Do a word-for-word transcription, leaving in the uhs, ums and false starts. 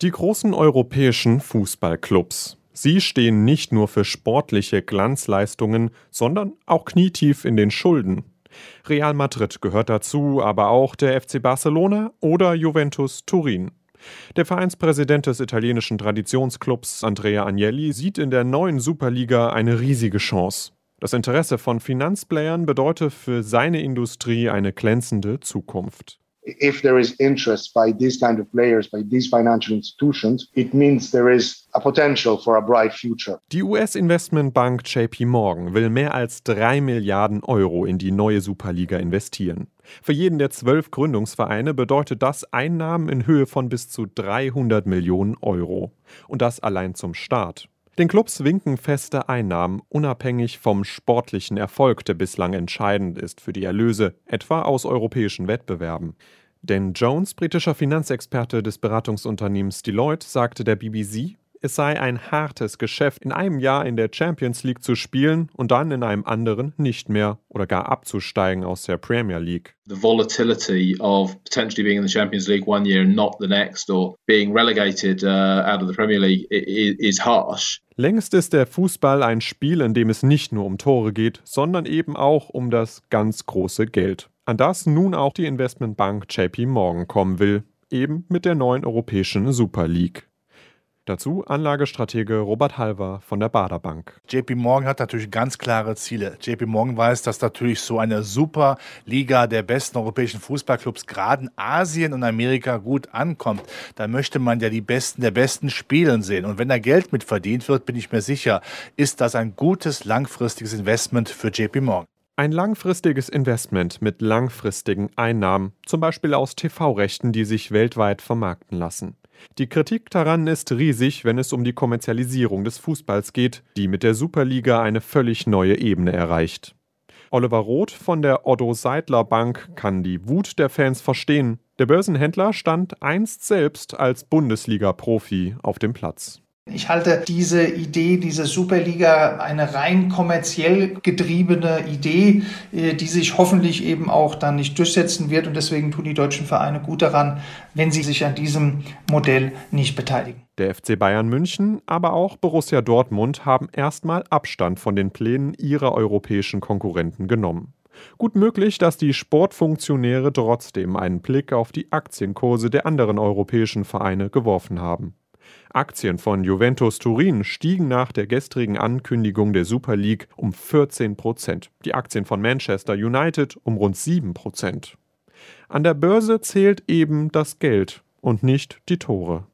Die großen europäischen Fußballclubs. Sie stehen nicht nur für sportliche Glanzleistungen, sondern auch knietief in den Schulden. Real Madrid gehört dazu, aber auch der F C Barcelona oder Juventus Turin. Der Vereinspräsident des italienischen Traditionsclubs, Andrea Agnelli, sieht in der neuen Superliga eine riesige Chance. Das Interesse von Finanzplayern bedeutet für seine Industrie eine glänzende Zukunft. If there is interest by these kind of players, by these financial institutions, it means there is a potential for a bright future. Die U S-Investmentbank J P Morgan will mehr als drei Milliarden Euro in die neue Superliga investieren. Für jeden der zwölf Gründungsvereine bedeutet das Einnahmen in Höhe von bis zu dreihundert Millionen Euro. Und das allein zum Start. Den Clubs winken feste Einnahmen, unabhängig vom sportlichen Erfolg, der bislang entscheidend ist für die Erlöse, etwa aus europäischen Wettbewerben. Dan Jones, britischer Finanzexperte des Beratungsunternehmens Deloitte, sagte der B B C, es sei ein hartes Geschäft, in einem Jahr in der Champions League zu spielen und dann in einem anderen nicht mehr oder gar abzusteigen aus der Premier League. The volatility of potentially being in the Champions League one year and not the next, or being relegated uh, out of the Premier League is, is harsh. Längst ist der Fußball ein Spiel, in dem es nicht nur um Tore geht, sondern eben auch um das ganz große Geld, an das nun auch die Investmentbank J P Morgan kommen will, eben mit der neuen europäischen Super League. Dazu Anlagestratege Robert Halver von der Baader Bank. J P Morgan hat natürlich ganz klare Ziele. J P Morgan weiß, dass natürlich so eine Superliga der besten europäischen Fußballclubs gerade in Asien und Amerika gut ankommt. Da möchte man ja die Besten der Besten spielen sehen. Und wenn da Geld mit verdient wird, bin ich mir sicher, ist das ein gutes langfristiges Investment für J P Morgan. Ein langfristiges Investment mit langfristigen Einnahmen, zum Beispiel aus T V-Rechten, die sich weltweit vermarkten lassen. Die Kritik daran ist riesig, wenn es um die Kommerzialisierung des Fußballs geht, die mit der Superliga eine völlig neue Ebene erreicht. Oliver Roth von der Otto Seidler Bank kann die Wut der Fans verstehen. Der Börsenhändler stand einst selbst als Bundesliga-Profi auf dem Platz. Ich halte diese Idee, diese Superliga, eine rein kommerziell getriebene Idee, die sich hoffentlich eben auch dann nicht durchsetzen wird. Und deswegen tun die deutschen Vereine gut daran, wenn sie sich an diesem Modell nicht beteiligen. Der F C Bayern München, aber auch Borussia Dortmund haben erstmal Abstand von den Plänen ihrer europäischen Konkurrenten genommen. Gut möglich, dass die Sportfunktionäre trotzdem einen Blick auf die Aktienkurse der anderen europäischen Vereine geworfen haben. Aktien von Juventus Turin stiegen nach der gestrigen Ankündigung der Super League um vierzehn Prozent, die Aktien von Manchester United um rund sieben Prozent. An der Börse zählt eben das Geld und nicht die Tore.